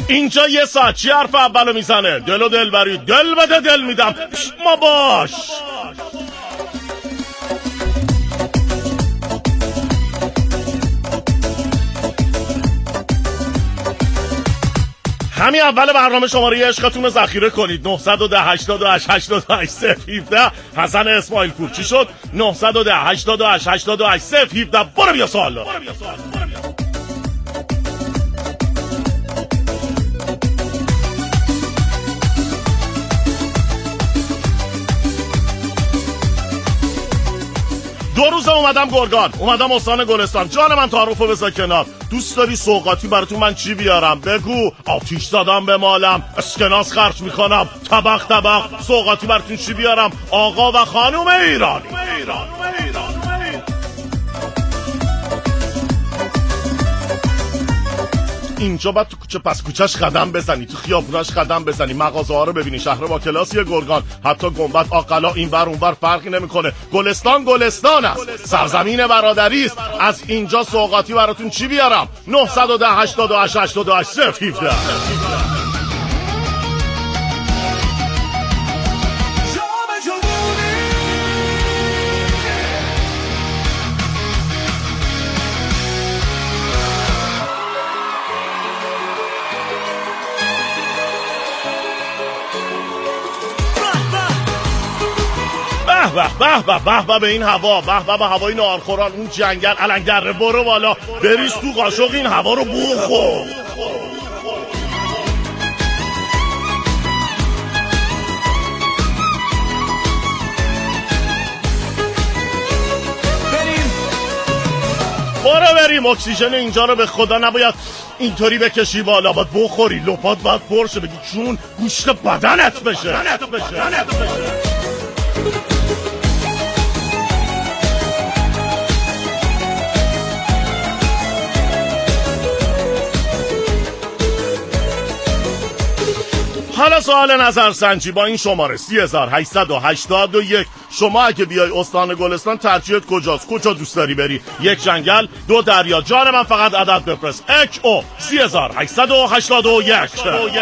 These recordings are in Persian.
اینجا یه ساعت چی حرف اولو میزنه؟ دل و دل بری، دل بده دل میدم، ما باش. همین اول برنامه شماره عشقتون رو ذخیره کنید. 910 88 88 017. حسن اسماعیل پور. چی شد؟ 910 88 88 017. برو بیا سوال. دو روز اومدم گرگان، اومدم استان گلستان. جان من تعارفو بذار کنار. دوست داری سوغاتی براتون من چی بیارم؟ بگو. آتیش زدم به مالم، اسکناس خرج میکنم، طبق طبق. سوغاتی براتون چی بیارم؟ آقا و خانوم ایرانی. اینجا باید تو کوچه پس کوچهش قدم بزنی، تو خیابوناش قدم بزنی، مغازه ها رو ببینی. شهر با کلاسی گرگان، حتی گنبد آقلا این ور اون ور فرقی نمیکنه. گلستان است، سرزمین برادری است. از اینجا سوغاتی براتون چی بیارم؟ 910 88 88 017. به این هوا، به هوای نارخوران، اون جنگل علنگره. برو بالا بریز تو قاشق این هوا رو بخور. بریم اکسیژن اینجا رو به خدا نباید اینطوری بکشی بالا، باید بخوری، لپات باید پرشه، بگی چون گوشت بدنت بشه. حالا سوال نظرسنجی با این شماره 3881. شما اگه بیای استان گلستان ترجیحت کجاست؟ کجا دوست داری بری؟ یک جنگل، دو دریا. جان من فقط عدد بفرست. XO 3881.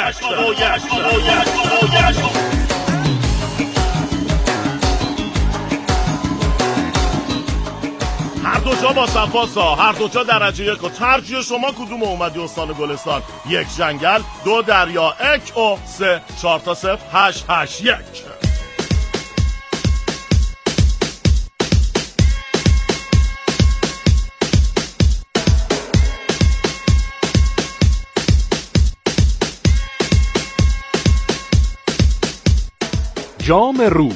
هر دو جا با صفاسا، هر دو جا درجه 1. و ترجیح شما کدوم اومدی استان گلستان؟ یک جنگل، دو دریا. XO 340881. جام روز.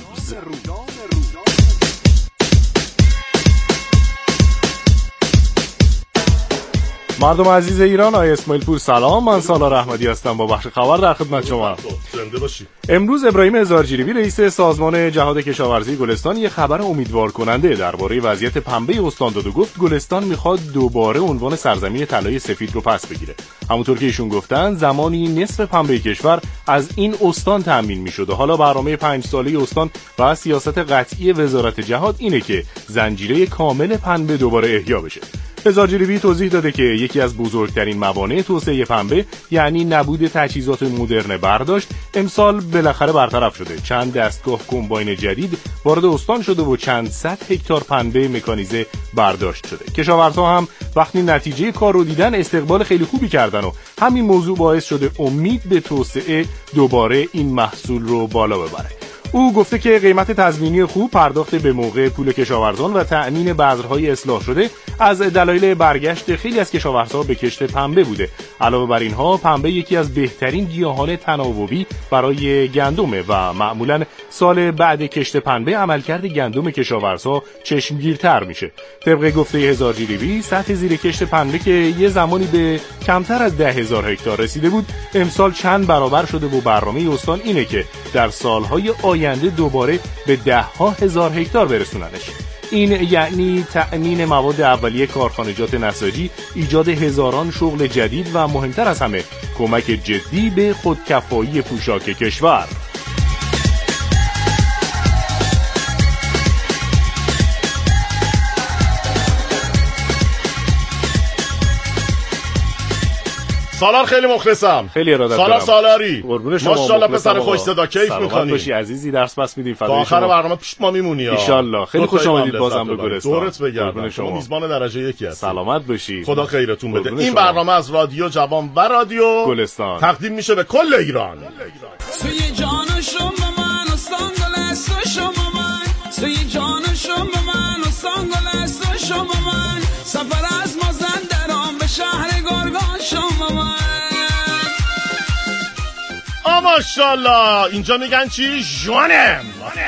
مردم عزیز ایران، آقای اسماعیل پور سلام. من سالار احمدی هستم با بخش خبر در خدمت شما. زنده باشی. امروز ابراهیم هزارجیلیبی رئیس سازمان جهاد کشاورزی گلستان یک خبر امیدوار کننده درباره وضعیت پنبه استان داد و گفت گلستان میخواد دوباره عنوان سرزمین طلای سفید رو پس بگیره. همونطور که ایشون گفتن زمانی نصف پنبه کشور از این استان تامین میشد و حالا برنامه 5 ساله استان و سیاست قطعی وزارت جهاد اینه که زنجیره کامل پنبه دوباره احیا بشه. هزارجیلیبی توضیح داده که یکی از بزرگترین موانع توسعه پنبه یعنی نبود تجهیزات مدرن برداشت امسال بالاخره برطرف شده. چند دستگاه کمباین جدید وارد استان شده و چند صد هکتار پنبه مکانیزه برداشت شده. کشاورزها هم وقتی نتیجه کار رو دیدن استقبال خیلی خوبی کردن و همین موضوع باعث شده امید به توسعه دوباره این محصول رو بالا ببره. او گفته که قیمت تضمینی خوب، پرداخت به موقع پول کشاورزان و تأمین بذرهای اصلاح شده از دلایل برگشت خیلی از کشاورزها به کشت پنبه بوده. علاوه بر اینها پنبه یکی از بهترین گیاهان تناوبی برای گندمه و معمولاً سال بعد کشت پنبه عملکرد گندم کشاورزها چشمگیرتر میشه. طبق گفته هزارجیلیبی سطح زیر کشت پنبه که یه زمانی به کمتر از 10,000 هکتار رسیده بود امسال چند برابر شده و برنامه استان اینه که در سالهای آینده دوباره به 10,000 هکتار برسوننش. این یعنی تأمین مواد اولیه کارخانجات نساجی، ایجاد هزاران شغل جدید و مهمتر از همه کمک جدی به خودکفایی پوشاک کشور. سالار خیلی مخلصم. خیلی ارادت دارم. سالاری. قربون شما. ماشاءالله پسر خوش صدا، کیف می‌کنی. باشی عزیزی، درس پس میدیم فدای شما. شما. آخر برنامه پیش ما میمونی ان شاء الله. خیلی خوش آمدید بازم به گلستان. دورت بگردم. شما میزبان درجه 1 هستی. سلامت باشی. خدا خیرتون بده. این برنامه از رادیو جوان و رادیو گلستان تقدیم میشه به کل ایران. سوی جان شما من استان گلستان شما من، سوی جان شما من استان گلستان شما من، سفر از مازندران به شهر گرگان شما من. ماشاءالله اینجا میگن چی؟ جوانم.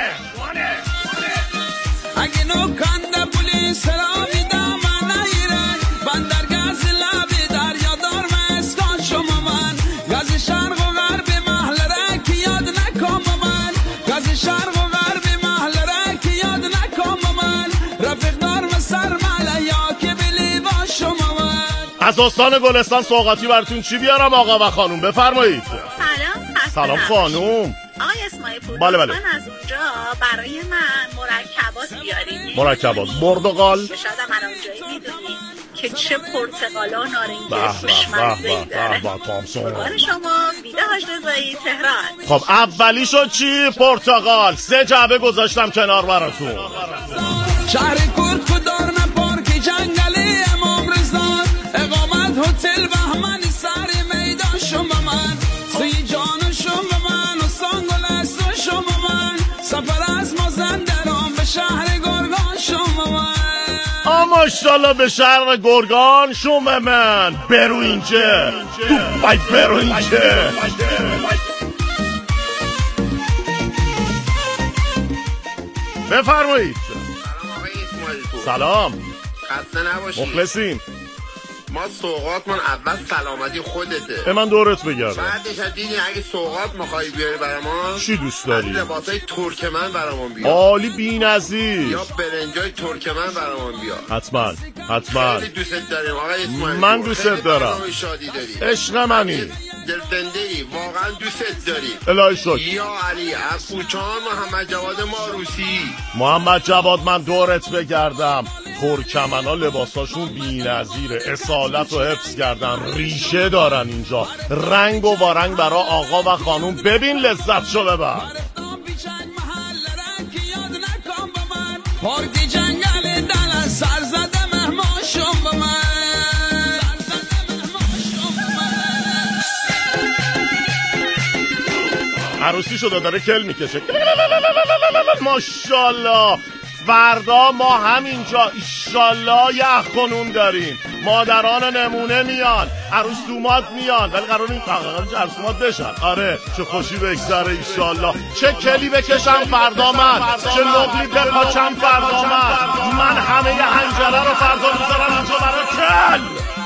اگه نکنده پلیس را میدم من نگیرن، بندر گز لبی دریا دار مسکان شما من، گز شرق و غرب محل را که یاد نکام من، گز شرق و غرب محل را که یاد نکام من، رفیق دار و سرمله یا که بلی با شما من. از استان گلستان سوغاتی براتون چی بیارم آقا و خانوم؟ بفرمایید. سلام خانوم. آقای اسماعیل پور، بله. از اونجا برای من مرکبات بیارید. مرکبات پرتقال. شاید من اونجایی میدونید که چه پرتقالا و نارنجی خوشمزه‌ای داره. تامسون. قربان شما، ویده حاج رضایی تهران. خب اولیشو چی؟ پرتقال. 3 جعبه گذاشتم کنار براتون. شهر کرد کدار پارک جنگلی امام رضا، اقامت هتل بهمنی سر میدان شما من، سوی جان شما من استان گلستان شما من، سفر از مازندران به شهر گرگان شما من. ماشاءالله به شهر گرگان شما من. برو اینجا تو برو اینجا. بفرمایید. سلام. خسته نباشی. مخلصیم. ما سوغاتمون اول سلامتی خودته. به من دورت بگردم. بعدش از دیدی اگه سوغات میخوای بیاری برامون چی دوست داری؟ لباسای ترکمن برامون بیار. عالی بی‌نظیر. یا برنجای ترکمن برامون بیار. حتما. خیلی دوست داریم آقای اسماعیل. من دوست دارم. شادی داری. عشق منی. دلبنده‌ای، واقعا دوست داری. الهی شکر. یا علی از کوچان محمد جواد ماروسی. محمد جواد من دورت بگردم. ترکمنا لباساشون بی‌نظیره. اصالت رو حفظ کردن. ریشه دارن اینجا. رنگ و وارنگ برا آقا و خانوم. ببین لذتشو ببر. پارک جنگل دل سر زده مهمان شما من. عروسی شده داره کل میکشه. ماشاءالله. فردا ما همینجا ایشالله یخ خونون داریم. مادران نمونه میان، عروس دومات میان، ولی قرار این عروس دومات بشن. آره چه خوشی بگذره ایشالله. چه کلی بکشم فردا من، چه نقلی بپاچم فردا من همه ی هنجره رو فردا میذارم اینجا برای کل.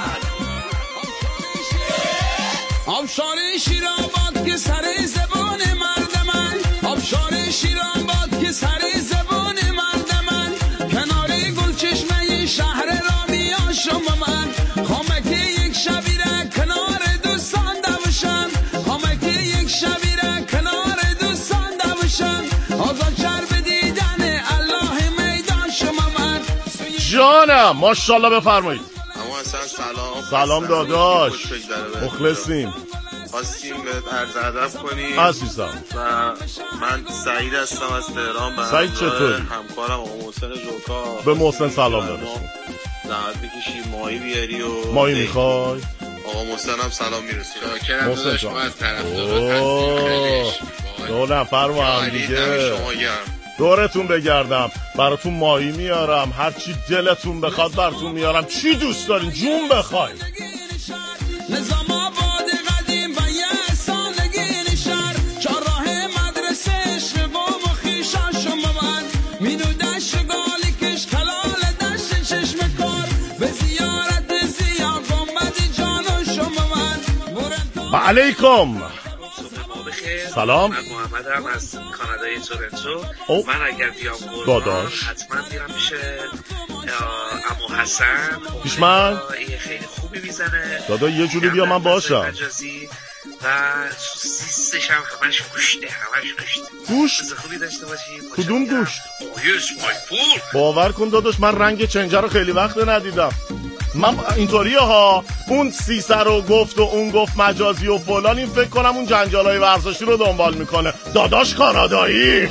آبشار شیرآباد که سر زبان مرد من، آبشار شیرآباد که سر زبان مرد من، کنار گلچشمه شهر رامیان شما من، خامک یک شبیره کنار دوستان دوشن، خامک یک شبیره کنار دوستان دوشن، آزاد شر بدیدن الله میدان شما من. جانم ماشاءالله بفرمایید. اما اصلا سلام داداش. مخلصیم. خواستیم به عرض ادب کنیم عزیزم. و من سعید هستم از تهران. سعید چطوری؟ همکارم آقا محسن جوکا. به محسن سلام داداش. زحمت بکشی ماهی بیاری و ماهی میخوای؟ آقا محسن هم سلام میرسی. شاکرم محسن داداش. جان. ما از طرفدارات دو نفر با هم دیگه شما گرم. دورتون بگردم. براتون ماهی میارم، هرچی دلتون بخواد براتون میارم. چی دوست دارین جون بخوای. نظام آباد قدیم و یه سالگی نشر، چهارراه مدرسه عشق قوم و خویشان شما من، مینو دشت گالی کش کلال دشت چشم کار، به زیارت زیا گنبد جان شما من. علیکم سلام. من محمدم از کانادای تورنتو. او. من اگر بیام گرگان داداش حتما میرم پیش عمو حسن. پیش من؟ خیلی خوبی میزنه دادا یه جوری بیا من باشم. مجازی و سیستش هم همش گوشته، همش گوشت؟ چیز خوبی داشته باشی. کدوم گوشت؟ اویس مای پول. باور کن داداش من رنگ چنجه رو خیلی وقت ندیدم. من اینطوریه ها، اون سیسه رو گفت و اون گفت مجازی و فلان، این فکر کنم اون جنجالای ورزشی رو دنبال میکنه. داداش کانادایی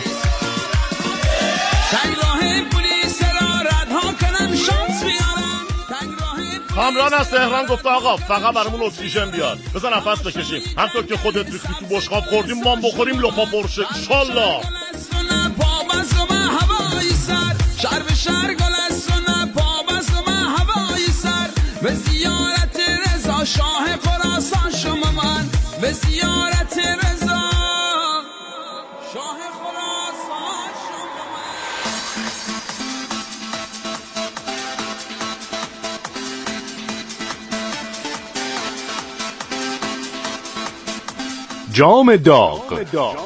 کامران از تهران گفته آقا فقط برامون اکسیژن بیار، بزن نفس بکشیم، همطور که خودت ریختی تو بشقاب خوردیم ما بخوریم لپا پرشه انشالله. شهر به شهر گلستون پابست و من هوای سر به زیارت رضا شاه خراسان شما من به زیارت رضا شاه خراسان شما من. جام داغ.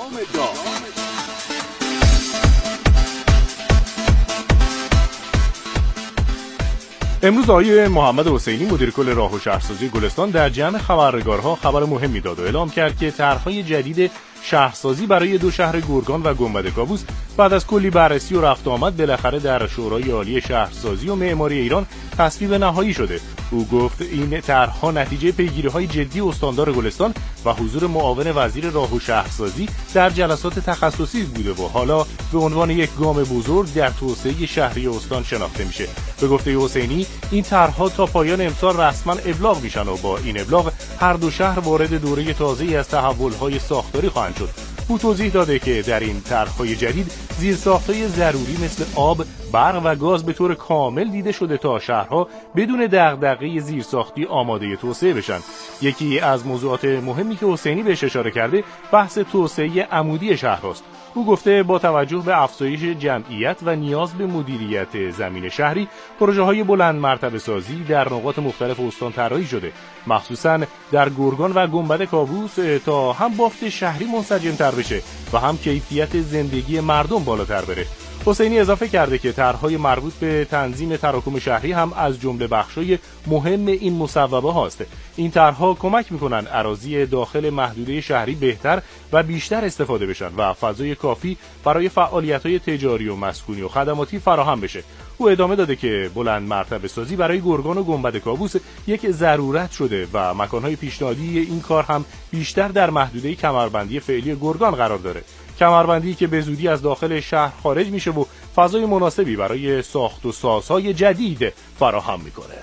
امروز آقای محمد حسینی مدیر کل راه و شهرسازی گلستان در جمع خبرنگارها خبر مهمی داد و اعلام کرد که طرح‌های جدید شهرسازی برای دو شهر گرگان و گنبد کاووس بعد از کلی بررسی و رفت آمد بالاخره در شورای عالی شهرسازی و معماری ایران تصویب نهایی شده. او گفت این طرح‌ها نتیجه پیگیری‌های جدی استاندار گلستان و حضور معاون وزیر راه و شهرسازی در جلسات تخصصی بوده و حالا به عنوان یک گام بزرگ در توسعه شهری استان شناخته میشه. به گفته حسینی این طرح‌ها تا پایان امسال رسما ابلاغ میشن و با این ابلاغ هر دو شهر وارد دوره‌ای تازه‌ای از تحول‌های ساختاری خواهند شد. او توضیح داده که در این طرح‌های جدید زیرساخت‌های ضروری مثل آب، برق و گاز به طور کامل دیده شده تا شهرها بدون دغدغه زیرساختی آماده توسعه بشن. یکی از موضوعات مهمی که حسینی بهش اشاره کرده بحث توسعه عمودی شهرهاست. او گفته با توجه به افزایش جمعیت و نیاز به مدیریت زمین شهری، پروژه‌های بلند مرتبه سازی در نقاط مختلف استان طراحی شده، مخصوصاً در گرگان و گنبد کاووس، تا هم بافت شهری منسجم‌تر بشه و هم کیفیت زندگی مردم بالاتر بره. حسینی اضافه کرده که طرح‌های مربوط به تنظیم تراکم شهری هم از جمله بخش‌های مهم این مصوبه هاست. این طرح‌ها کمک می‌کنن اراضی داخل محدوده شهری بهتر و بیشتر استفاده بشن و فضای کافی برای فعالیت‌های تجاری و مسکونی و خدماتی فراهم بشه. او ادامه داده که بلند مرتبه سازی برای گرگان و گنبد کاووس یک ضرورت شده و مکان‌های پیشنهادی این کار هم بیشتر در محدوده کمربندی فعلی گرگان قرار داره. کمربندی که به زودی از داخل شهر خارج میشه و فضای مناسبی برای ساخت و سازهای جدید فراهم میکنه.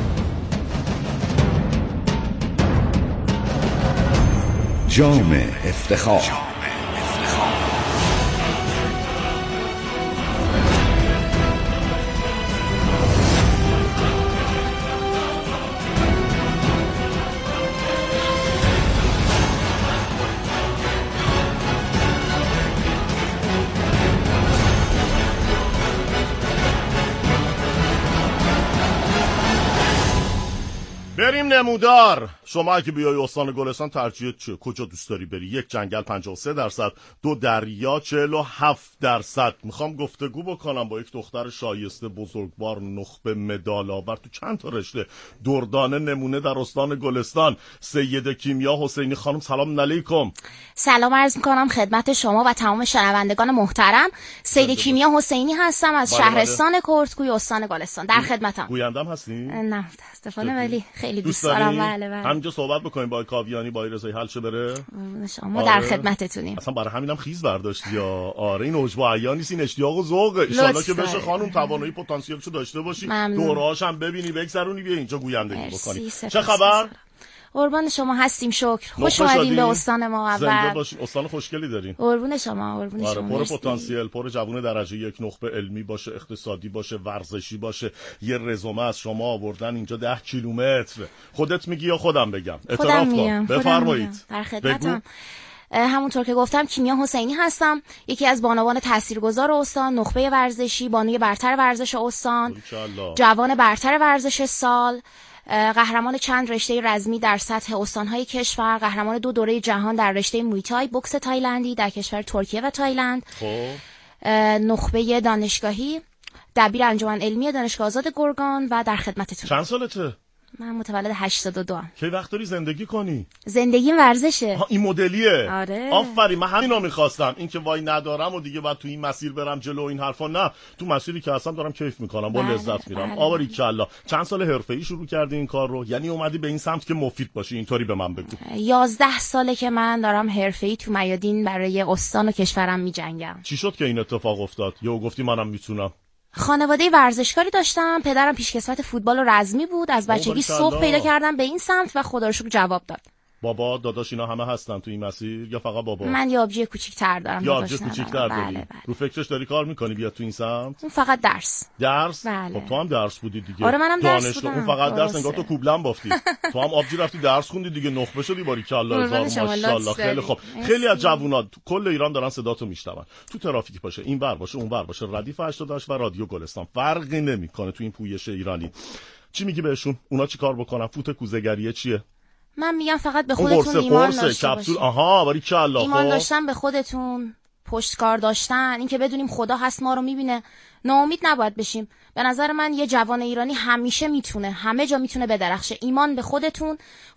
جام افتخار. بریم نمودار. شما اگه بیای استان گلستان ترجیحت چیه؟ کجا دوست داری بری؟ 1 جنگل 53%، 2 دریا 47%. میخوام گفتگو بکنم با یک دختر شایسته، بزرگوار، نخبه، مدال آور تو چند تا رشته، دردانه نمونه در استان گلستان. سید کیمیا حسینی خانم، سلام علیکم. سلام عرض میکنم خدمت شما و تمام شنوندگان محترم. سید کیمیا حسینی هستم از شهرستان کردگوی استان گلستان. در خدمتم. گویندم هستی؟ نه متاسفانه، ولی خیلی دوست دارم. بله. همینجا صحبت بکنیم با کاویانی، با رضایی حل شه بره. شما در خدمتتونیم. اصلا برای همینم خیز برداشتی یا آره، این عجب و عیا نیست، این اشتیاق و ذوقه. ان شاءالله که بشه خانم توانایی پتانسیلشو داشته باشی، دوره‌هاش هم ببینی بگذرونی، بیا اینجا گویندگی بکنی. چه خبر؟ قربان شما هستیم، شکر. خوش اومدین به استان ما. زنده باشین. استان خوشگلی دارین. قربون شما، قربون شما. پر پتانسیل، پر جوون درجه 1، نخبه علمی باشه، اقتصادی باشه، ورزشی باشه. یه رزومه از شما آوردن اینجا 10 کیلومتر. خودت میگی یا خودم بگم؟ اعتراف کن. بفرمایید. در خدمتم. همونطور که گفتم کیمیا حسینی هستم، یکی از بانوان تاثیرگذار استان، نخبه ورزشی، بانوی برتر ورزش استان، جوان برتر ورزش سال، قهرمان چند رشته رزمی در سطح استان‌های کشور، قهرمان 2 دوره جهان در رشته مویتای بوکس تایلندی در کشور ترکیه و تایلند، نخبه دانشگاهی، دبیر انجمن علمی دانشگاه آزاد گرگان و در خدمتتون. چند سالته؟ من متولد 82 ام. کی وقت داری زندگی کنی؟ زندگیم ورزشه. این مدلیه. آره. آفرین، من همینو می‌خواستم. این که وای ندارم و دیگه بعد تو این مسیر برم جلو این حرفا، نه، تو مسیری که هستم دارم کیف میکنم، با لذت میرم. آباریکلا. چند سال حرفه‌ای شروع کردی این کار رو؟ یعنی اومدی به این سمت که مفید باشی، اینطوری به من بگو. 11 ساله که من دارم حرفه‌ای تو میادین برای استان و کشورم میجنگم. چی شد که این اتفاق افتاد؟ یهو گفتی منم میتونم؟ خانواده ورزشکاری داشتم، پدرم پیشکسوت فوتبال و رزمی بود، از بچگی سوق پیدا کردم به این سمت و خدا رو شکر جواب داد. بابا داداش اینا همه هستن تو این مسیر یا فقط بابا؟ من یه آبجی کوچیک‌تر دارم. یه آبجی کوچیک‌تر داری؟ بله. رو فکرش داری کار میکنی بیاد تو این سمت؟ اون فقط درس. بله. خب تو هم درس بودی دیگه. آره منم درس بودم. اون فقط درس، انگار تو کوبلم بافتی. تو هم آبجی رفتی درس خوندی دیگه، نخبه شدی. باریکلا، هزار ماشاءالله. خیلی خوب. خیلی از جوونا تو کل ایران دارن صداتو میشنون. تو ترافیک باشه، این ور باشه، اون ور باشه، ردیف 88 و رادیو گلستان، فرقی نمیکنه تو این پویش ایرانی. چی میگی بهشون؟ اونا چیکار بکنن؟ فوت کوزه‌گریه چیه؟ من میگم فقط به خودتون ایمان داشته باشید. آها، باریکلا. ایمان داشتن به خودتون، پشتکار داشتن، این که بدونیم خدا هست ما رو میبینه، ناامید نباید بشیم. به نظر من یه جوان ایرانی همیشه میتونه، همه جا میتونه بدرخشه. ایمان به خودتون،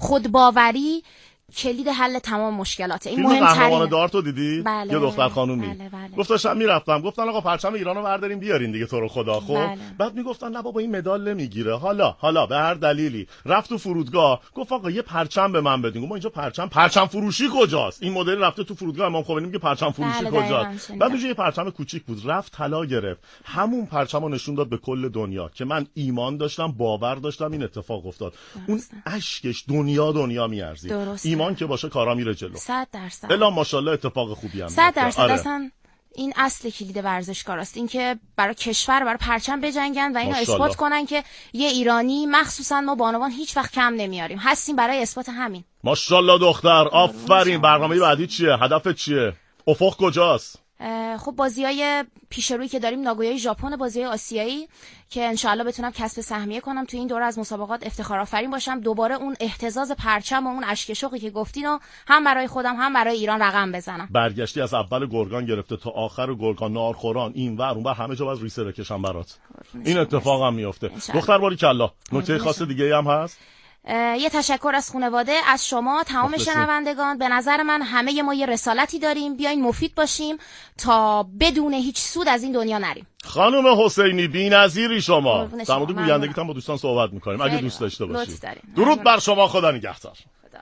خودباوری کلید حل تمام مشکلاته. این مهمترینه. قهرمان دارتو دیدی؟ بله. یه دختر خانومی. بله. گفتاشم میرفتم، گفتن آقا پرچم ایرانو بردارین بیارین دیگه، تو رو خدا. خب بله. بعد میگفتن نه بابا این مدال نمیگیره. حالا به هر دلیلی رفت تو فرودگاه، گفت آقا یه پرچم به من بدین. ما اینجا پرچم فروشی کجاست؟ این مدل رفته تو فرودگاه امام خمینی میگه پرچم فروشی کجاست؟ بعد یه پرچم کوچیک بود، رفت طلا گرفت، همون پرچمو نشون داد به کل دنیا که من ایمان داشتم، باور داشتم، این اتفاق افتاد. اون اشکش دنیا میارزید. ایمان که باشه کارا میره جلو. 100%. الا ماشاءالله اتفاق خوبی هم 100%. اصلا این اصل کلید ورزشکاراست، این که برای کشور، برای پرچم بجنگن و اینو اثبات کنن که یه ایرانی، مخصوصا ما بانوان، هیچ وقت کم نمیاریم، هستیم برای اثبات همین. ماشاءالله دختر، آفرین. برنامه بعدی چیه؟ هدفت چیه؟ افق کجاست؟ خب بازیای پیش روی که داریم، ناگویای ژاپن، بازیای آسیایی که انشالله بتونم کسب سهمیه کنم تو این دوره از مسابقات، افتخارآفرین باشم، دوباره اون اهتزاز پرچم و اون اشک شوقی که گفتین رو هم برای خودم هم برای ایران رقم بزنم. برگشتی از اول گرگان گرفته تا آخر گرگان، نارخوران، این ور اون ور، همه جا باز ریسه بکشم برات. این اتفاق هم میفته. دختر باریکلا. نکته خاص دیگه هم هست؟ یه تشکر از خانواده، از شما تمام شنوندگان. به نظر من همه ما یه رسالتی داریم، بیاین مفید باشیم تا بدون هیچ سود از این دنیا نریم. خانم حسینی بی‌نظیری شما. در مورد گویندگیت هم با دوستان صحبت می‌کنیم اگه دوست داشته باشید. درود بر شما، خدا نگهدار.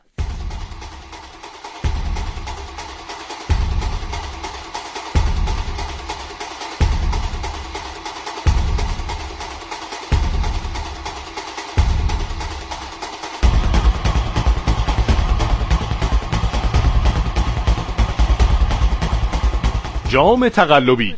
جام تقلبی.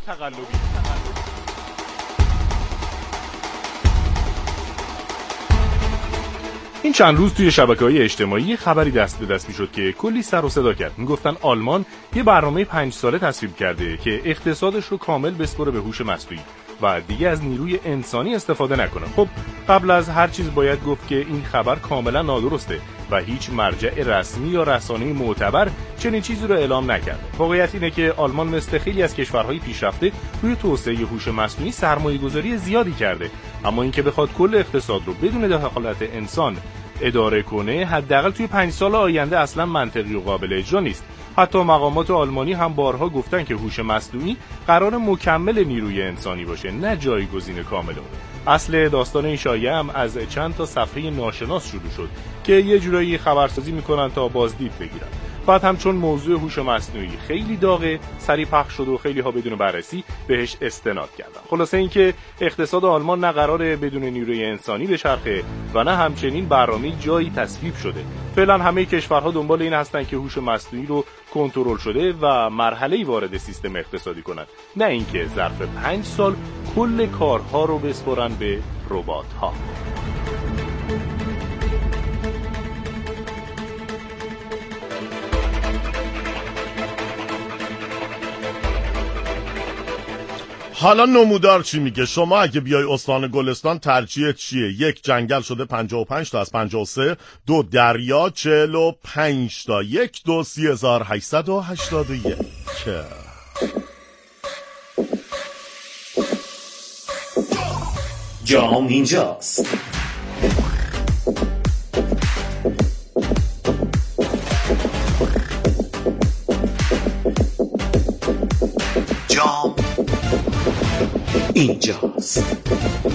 این چند روز توی شبکه‌های اجتماعی خبری دست به دست می‌شد که کلی سر و صدا کرد. میگفتن آلمان یه برنامه 5 ساله تصویب کرده که اقتصادش رو کامل بسپره به هوش مصنوعی و دیگه از نیروی انسانی استفاده نکنه. خب قبل از هر چیز باید گفت که این خبر کاملا نادرسته و هیچ مرجع رسمی یا رسانه‌ای معتبر چنین چیزی رو اعلام نکرده. واقعیت اینه که آلمان مثل خیلی از کشورهای پیشرفته روی توسعه هوش مصنوعی سرمایه‌گذاری زیادی کرده، اما اینکه بخواد کل اقتصاد رو بدون دخالت انسان اداره کنه، حداقل توی 5 سال آینده اصلا منطقی و قابل اجرا نیست. حتی مقامات آلمانی هم بارها گفتن که هوش مصنوعی قرار مکمل نیروی انسانی باشه، نه جایگزین کامل اون. اصل داستان این شایعه هم از چند تا صفحه ناشناس شروع شد که یه جورایی خبرسازی میکنن تا بازدید بگیرن. بعد هم چون موضوع هوش مصنوعی خیلی داغه، سریع پخش شد و خیلی ها بدون بررسی بهش استناد کردن. خلاصه اینکه اقتصاد آلمان نه قراره بدون نیروی انسانی بچرخه و نه همچنین برنامه جایی تصویب شده. فعلا همه کشورها دنبال این هستن که هوش مصنوعی رو کنترل شده و مرحله‌ای وارد سیستم اقتصادی کنن، نه اینکه ظرف 5 سال کل کارها رو بسپرن به ربات‌ها. حالا نمودار چی میگه؟ شما اگه بیای استان گلستان ترجیح چیه؟ 1 جنگل شده 55 تا از 53، 2 دریا 45 تا، 1 2 3881. جام اینجاست. اینجاست.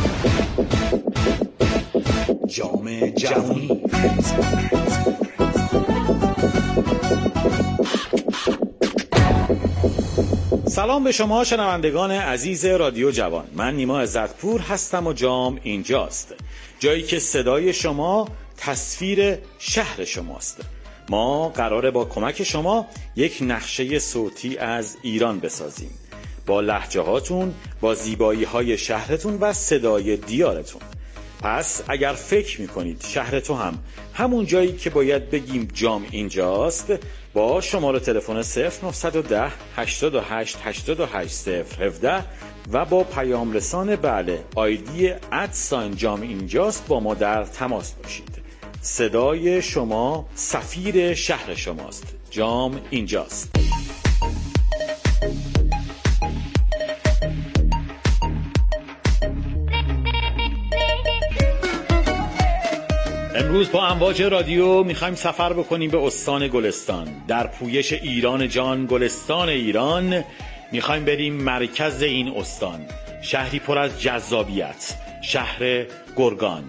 جام جهانی. سلام به شما شنوندگان عزیز رادیو جوان. من نیما عزتپور هستم و جام اینجاست، جایی که صدای شما تصویر شهر شماست. ما قراره با کمک شما یک نقشه صوتی از ایران بسازیم، با لهجه هاتون، با زیبایی های شهرتون و صدای دیارتون. پس اگر فکر میکنید شهر تو هم همون جایی که باید بگیم جام اینجاست، با شماره تلفن 0910 88 88 017 و با پیام رسان بله آیدی @جام اینجاست با ما در تماس باشید. صدای شما سفیر شهر شماست. جام اینجاست. امروز با امواج رادیو میخوایم سفر بکنیم به استان گلستان. در پویش ایران جان، گلستان ایران، میخوایم بریم مرکز این استان، شهری پر از جذابیت، شهر گرگان.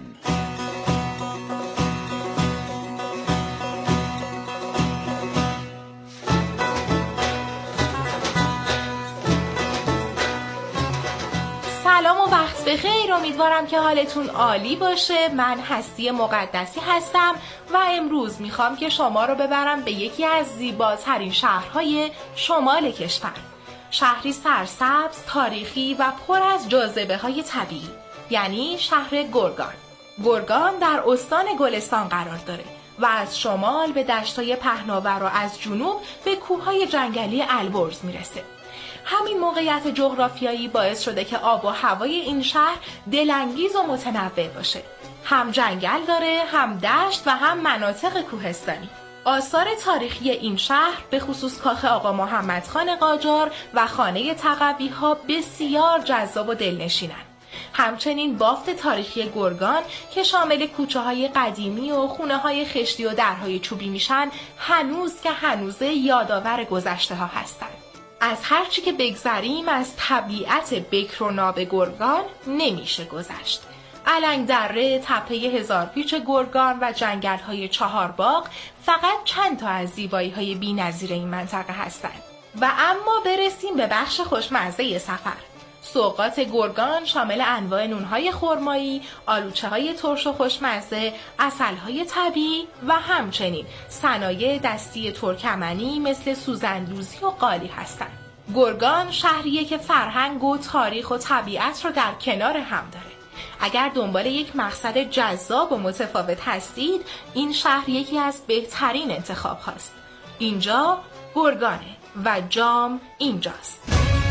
سلام و وقت بخیر، امیدوارم که حالتون عالی باشه. من هستی مقدسی هستم و امروز میخوام که شما رو ببرم به یکی از زیباترین شهرهای شمال کشور. شهری سرسبز، تاریخی و پر از جاذبه‌های طبیعی، یعنی شهر گرگان. گرگان در استان گلستان قرار داره و از شمال به دشت‌های پهناور و از جنوب به کوه‌های جنگلی البرز میرسه. همین موقعیت جغرافیایی باعث شده که آب و هوای این شهر دلانگیز و متنوع باشه. هم جنگل داره، هم دشت و هم مناطق کوهستانی. آثار تاریخی این شهر به خصوص کاخ آقا محمد خان قاجار و خانه تقوی‌ها بسیار جذاب و دلنشینن. همچنین بافت تاریخی گرگان که شامل کوچه‌های قدیمی و خونه‌های خشتی و درهای چوبی میشن، هنوز که هنوزه یادآور گذشته‌ها هستن. از هر چی که بگذریم از طبیعت بکر و ناب گرگان نمیشه گذشت. علنگ دره، تپه هزار پیچ گرگان و جنگل‌های چهارباغ فقط چند تا از زیبایی‌های بی‌نظیر این منطقه هستند. و اما برسیم به بخش خوشمزه سفر. سوغات گرگان شامل انواع نونهای خرمایی، آلوچه‌های ترش و خوشمزه، عسل‌های طبیعی و همچنین صنایع دستی ترکمنی مثل سوزن‌دوزی و قالی هستند. گرگان شهریه که فرهنگ و تاریخ و طبیعت رو در کنار هم داره. اگر دنبال یک مقصد جذاب و متفاوت هستید، این شهر یکی از بهترین انتخاب هاست. اینجا گرگانه و جام اینجاست.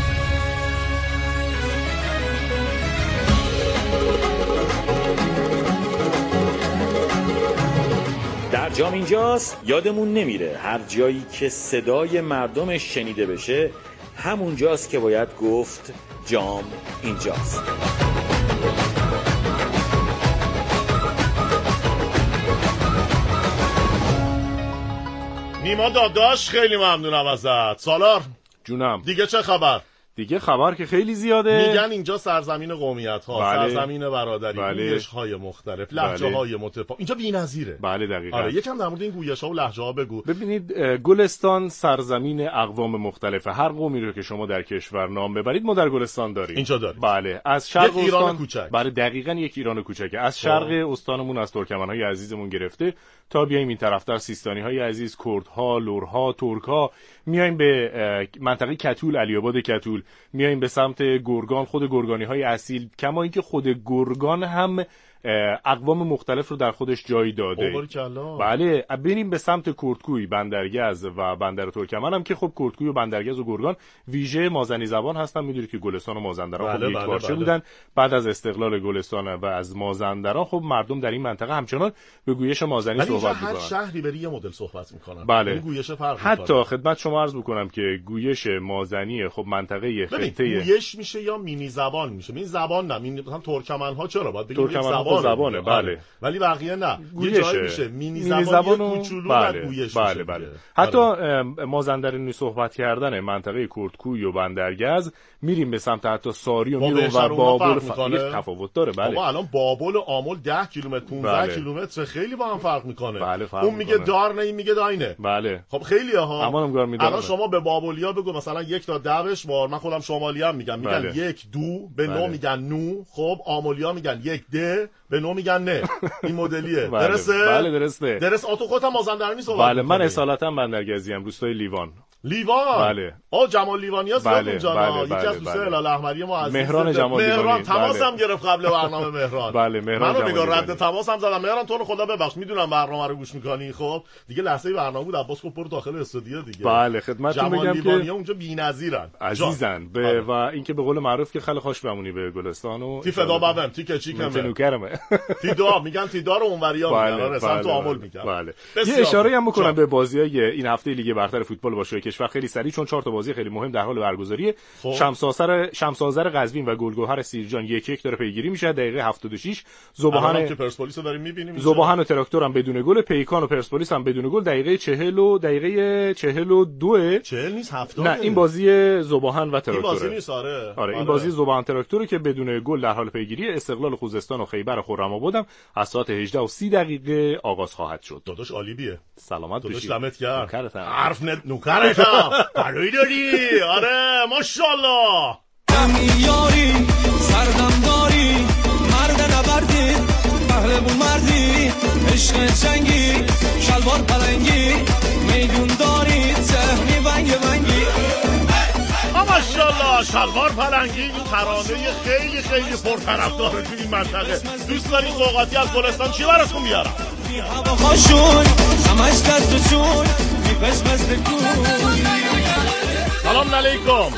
در جام اینجاست یادمون نمیره هر جایی که صدای مردم شنیده بشه همون جاست که باید گفت جام اینجاست. نیما داداش خیلی ممنونم ازت. سالار جونم، دیگه چه خبر؟ دیگه خبر که خیلی زیاده. میگن اینجا سرزمین قومیت ها، بله. سرزمین برادری، گویش های مختلف، لهجه های متفاوت. اینجا بی‌نظیره. بله دقیقاً. آره یکم در مورد این گویش ها و لهجه ها بگو. ببینید گلستان سرزمین اقوام مختلفه. هر قومی رو که شما در کشور نام ببرید ما در گلستان داریم. اینجا داریم. بله، از شرق یک ایران کوچک. بله دقیقاً یک ایران کوچک. از شرق استانمون از ترکمن‌های عزیزمون گرفته تا بیایم این طرفتر سیستانی‌های عزیز، کردها، لرها، ترک‌ها، میایم به منطقه کتول، علی‌آباد کتول، میایم به سمت گرگان، خود گرگانی‌های اصیل، کما اینکه خود گرگان هم اقوام مختلف رو در خودش جای داده. بله، بریم به سمت کردکوی، بندرگز و بندر ترکمن هم که خب کردکوی و بندرگز و گرگان ویژه مازنی زبان هستن. میدونید که گلستان و مازندران خب یک پارچه بودن. بعد از استقلال گلستان و از مازندران خب مردم در این منطقه همچنان به گویش مازنی صحبت می‌کنن. هر شهری بری یه مدل صحبت می‌کنن. بله. این گویش فرق حتی خدمت شما عرض بکنم که گویش مازنی خب منطقه خطه گویش میشه یا مینی زبان میشه. این زبان نه، مثلا ترکمن‌ها چرا باید بگیم زبان زبانه. بله. ولی بقیه نه. یه جایی میشه مینی زبان کوچولو و گویش میشه. بله. حتی مازندرانی صحبت کردن منطقه کردکوی و بندرگز میریم به سمت حتی ساری و میریم و بابل تفاوت داره. بله. بابا الان بابل و آمل 10 کیلومتر 15 کیلومتر خیلی با هم فرق میکنه. بله اون میگه دار نه، این میگه داینه. بله. خب خیلی ها. الان شما به بابلیا بگو مثلا 1 تا 10 بشمار. من خودم شمالی هم میگم 1 2 به 9 میگن نو. خب آمولیا میگن 1 ده به 9 میگن نه. این مدلیه. درسته؟ بله درسته. درست. تو خودت هم مازندرانی صحبت بله من اصالتا بندرگزی ام، روستای لیوان. بله. جمال لیوانی هست اونجا. یکی از دوستای هلال احمری ما عزیز مهران جمال لیوانی. مهران تماسم گرفت قبل برنامه مهران. بله مهران منو نگاه رد تماسم زدم. مهران تو رو خدا ببخش، میدونم برنامه رو گوش میکنی. خب دیگه لحظه برنامه بود عباس گفت برو داخل استودیو دیگه. بله خدمتتون میگم که اونجا بی‌نظیرن عزیزن و اینکه به قول معروف که خیلی خوش بمونی به گلستان و تی فدا بابم تی کچیکم تی دا میگن تی دا رو اونوریا میگن رسن تو عامل میگن. بله یه اشاره هم بکنم به بازی‌های این هفته لیگ برتر فوتبال باشگاه کشور خیلی سریع، چون 4 تا بازی خیلی مهم در حال برگزاریه. شمس‌آذر قزوین و گلگهر سیرجان 1-1 داره پیگیری میشه. دقیقه 76 ذوباهن که پرسپولیس رو داریم می‌بینیم. ذوباهن و تراکتور هم بدون گل، پیکان و پرسپولیس هم بدون گل. دقیقه 42 40 نیست 70. نه این بازی ذوباهن و تراکتور. این بازی نیست. آره این بازی ذوباهن تراکتور که بدون گل در حال پیگیری. استقلال خوزستان و خیبر خرم‌آباد هم از ساعت 18:30 آغاز خواهد شد. داداش عالی بیه. سلامت باشی. داداش دمت گرم. حرف نوکرتم. برای داری. آره ماشاءالله. یاری سردم داری مرد نبردی پهلوون مردی عشق جنگی شلوار پلنگی میدون داری سهمی ونگی ماشاءالله. شلوار پلنگی این ترانه خیلی خیلی پرطرفدار تو این منطقه. دوست داری سوغاتی از گلستان چی براتون بیارم؟ هوا خاشون همش دست و چون میپس مثل کون. سلام علیکم.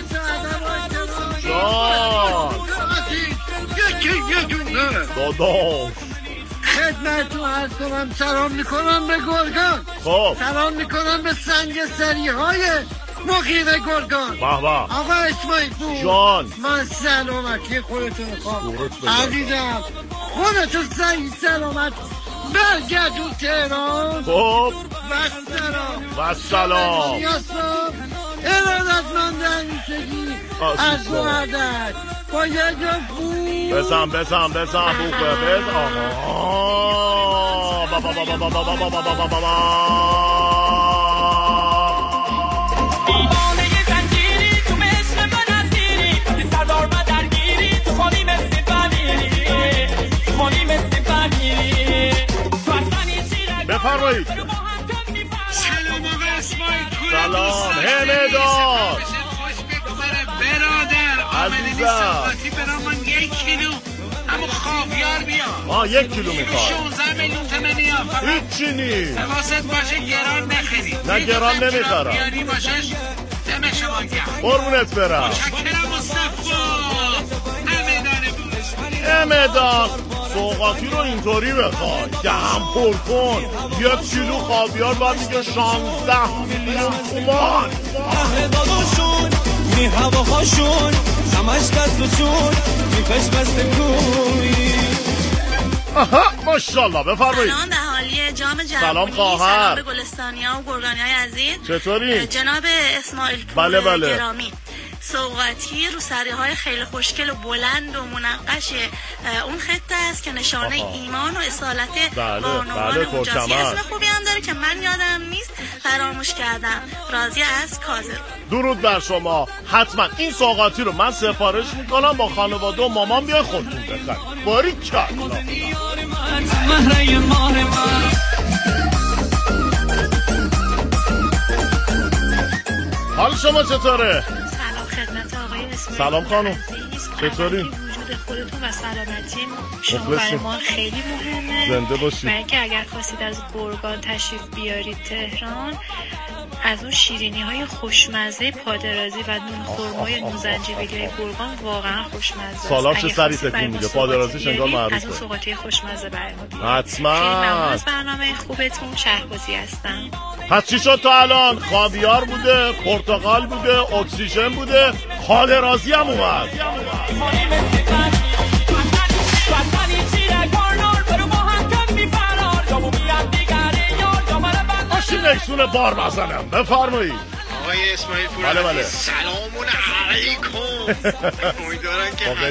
داداش خدمتتون عرض کنم سلام میکنم به گرگان. خب سلام میکنم به سنگ سری های مقیم گرگان. آقا اسماعیل پور جان من سلامتی خودتون میخوام عزیزم. خودتون سلامت برگردون تهران. خب و سلام ارادتمند همیشگی از وحدت با یه جا خوب بزن بوقه بزن. دیوانه زنجیری تو مثل من ازیری دی سردار من درگیری تو خالی مثل فمیری خالی مثل فمیری بفرمایید. سلام آقا اسماعیل پور. سلام همدان برادر عزیزم. سوغاتی برامون 1 کیلو همون خاویار بیا. 1 کیلو میخواد. 16 میلیون تومانی ها. هیچی نیست. حواست باشه گران نخری. نه گران نمیخرم. خاویاری باشش دم شما گرم. قربونت برم. شکرم مصطفی. همدان سوغاتی رو اینطوری بخوای دهم پر کن. 1 کیلو خاویار باید میگه 16 میلیون تومان. اهل داداشون می هوا خاشون همش دست و چون میپش بست کوی. ماشاءالله بفرمایید. سلام به حالی جام جهانی. سلام خواهر. سلام به گلستانیا و گرگانیای عزیز. چطوری؟ جناب اسماعیل پور بله. گرامی. سوغاتی رو سریهای خیلی خوشگل و بلند و منقش اون خطه است که نشانه ایمان و اصالت بانوان اونجاست. اسم خوبی هم داره که من یادم نیست فراموش کردم. راضی از کاظم. درود بر شما. حتما این سوغاتی رو من سفارش میکنم با خانواده و مامان بیای خودتون بخرید. باریکلا. حال شما چطوره؟ سلام خدمت آقای اسماعیل. سلام خانم. چطوری؟ وجود خودتون و سلامتی شما برای ما خیلی مهمه. زنده باشید. و اینکه اگر خواستید از گرگان تشریف بیارید تهران، از اون شیرینی های خوشمزه پادرازی و نون خرمای نوزنجبیلی گرگان واقعا خوشمزه. سالار چه سری تکون میده. پادرازیش انگار معروفه. از اون سوغاتی خوشمزه برای ما بیارید. حتما. خیلی ممنون از برنامه خوبتون. شهبازی هستم. پس چی شد تا الان؟ خاویار بوده، پرتقال بوده، اکسیژن بوده، حال راضی هم اومد. میتونه بار بزنم. بفرمایید آقای اسماعیل پور. بله. سلام علیکم. امیدوارم که